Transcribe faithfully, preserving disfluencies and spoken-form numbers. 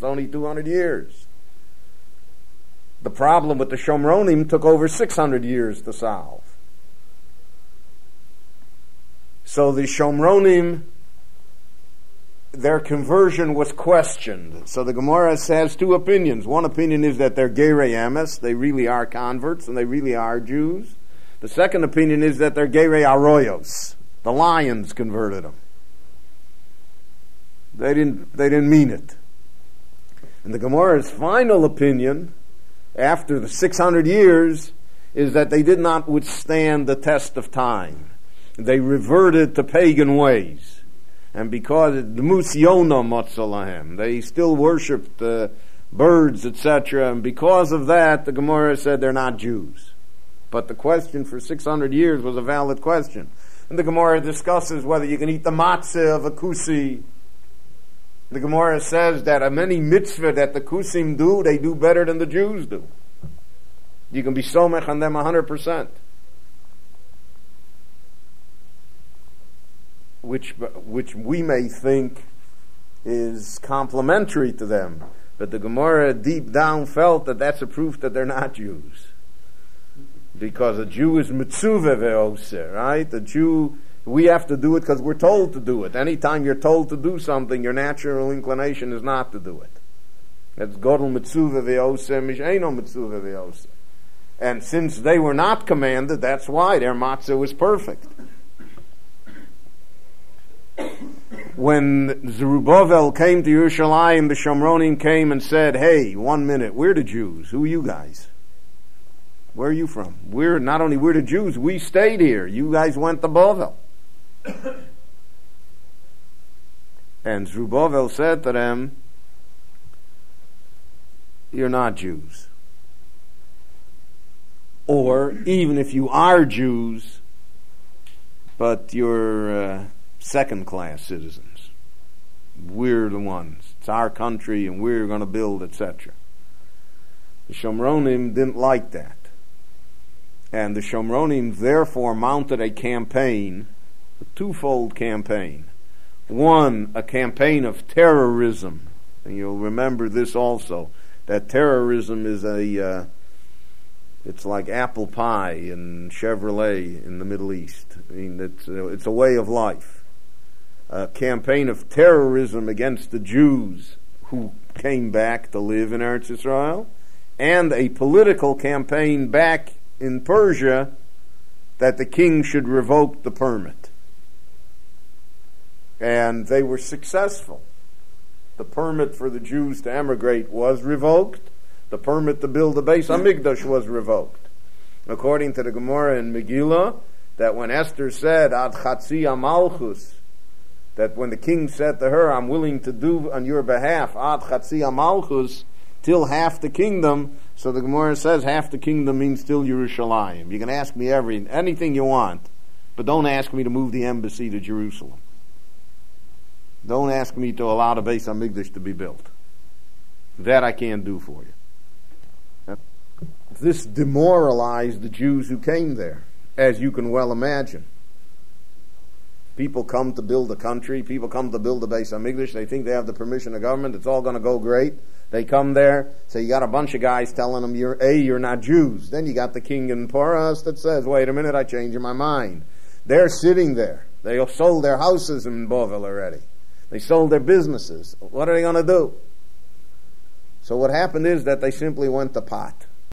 only two hundred years. The problem with the Shomronim took over six hundred years to solve. So the Shomronim, their conversion was questioned. So the Gemara has two opinions. One opinion is that they're Gerei Emes, they really are converts and they really are Jews. The second opinion is that they're Gerei Arroyos. The lions converted them. They didn't, they didn't mean it. And the Gemara's final opinion, after the six hundred years, is that they did not withstand the test of time. They reverted to pagan ways. And because Musiona Matzalahem, they still worshipped uh, birds, et cetera. And because of that, the Gemara said they're not Jews. But the question for six hundred years was a valid question. And the Gemara discusses whether you can eat the matzah of a kusi. The Gemara says that a many mitzvah that the kusim do, they do better than the Jews do. You can be somech on them one hundred percent. Which, which we may think is complementary to them. But the Gemara deep down felt that that's a proof that they're not Jews. Because a Jew is mitzuvah ve'oseh, right? The Jew, we have to do it because we're told to do it. Anytime you're told to do something, your natural inclination is not to do it. That's godel mitzuvah ve'oseh, misheino mitzuvah ve'oseh. And since they were not commanded, that's why their matzah was perfect. When Zerubbabel came to Yerushalayim, the Shomronim came and said, hey, one minute, we're the Jews. Who are you guys? Where are you from? We're not only we're the Jews, we stayed here. You guys went to Bavel. And Zerubbabel said to them, you're not Jews. Or, even if you are Jews, but you're uh, second-class citizens. We're the ones. It's our country and we're going to build, et cetera. The Shomronim didn't like that. And the Shomronim therefore mounted a campaign, a twofold campaign. One, a campaign of terrorism. And you'll remember this also, that terrorism is a, uh, it's like apple pie and Chevrolet in the Middle East. I mean, it's, uh, it's a way of life. A campaign of terrorism against the Jews who came back to live in Eretz Yisrael, and a political campaign back in Persia that the king should revoke the permit. And they were successful. The permit for the Jews to emigrate was revoked. The permit to build the Beis Hamikdash was revoked. According to the Gemara in Megillah, that when Esther said, Ad Chatzi Amalchus, that when the king said to her, I'm willing to do on your behalf, Ad Chatzi Amalchus, till half the kingdom, so the Gemara says half the kingdom means still Yerushalayim. You can ask me every anything you want, but don't ask me to move the embassy to Jerusalem. Don't ask me to allow the Beis Hamikdash to be built. That I can't do for you. This demoralized the Jews who came there, as you can well imagine. People come to build a country, people come to build the Beis Hamikdash, they think they have the permission of government, it's all going to go great. They come there, so you got a bunch of guys telling them, you're, A, you're not Jews. Then you got the king in Porus that says, wait a minute, I changed my mind. They're sitting there. They sold their houses in Bovel already. They sold their businesses. What are they going to do? So what happened is that they simply went to pot.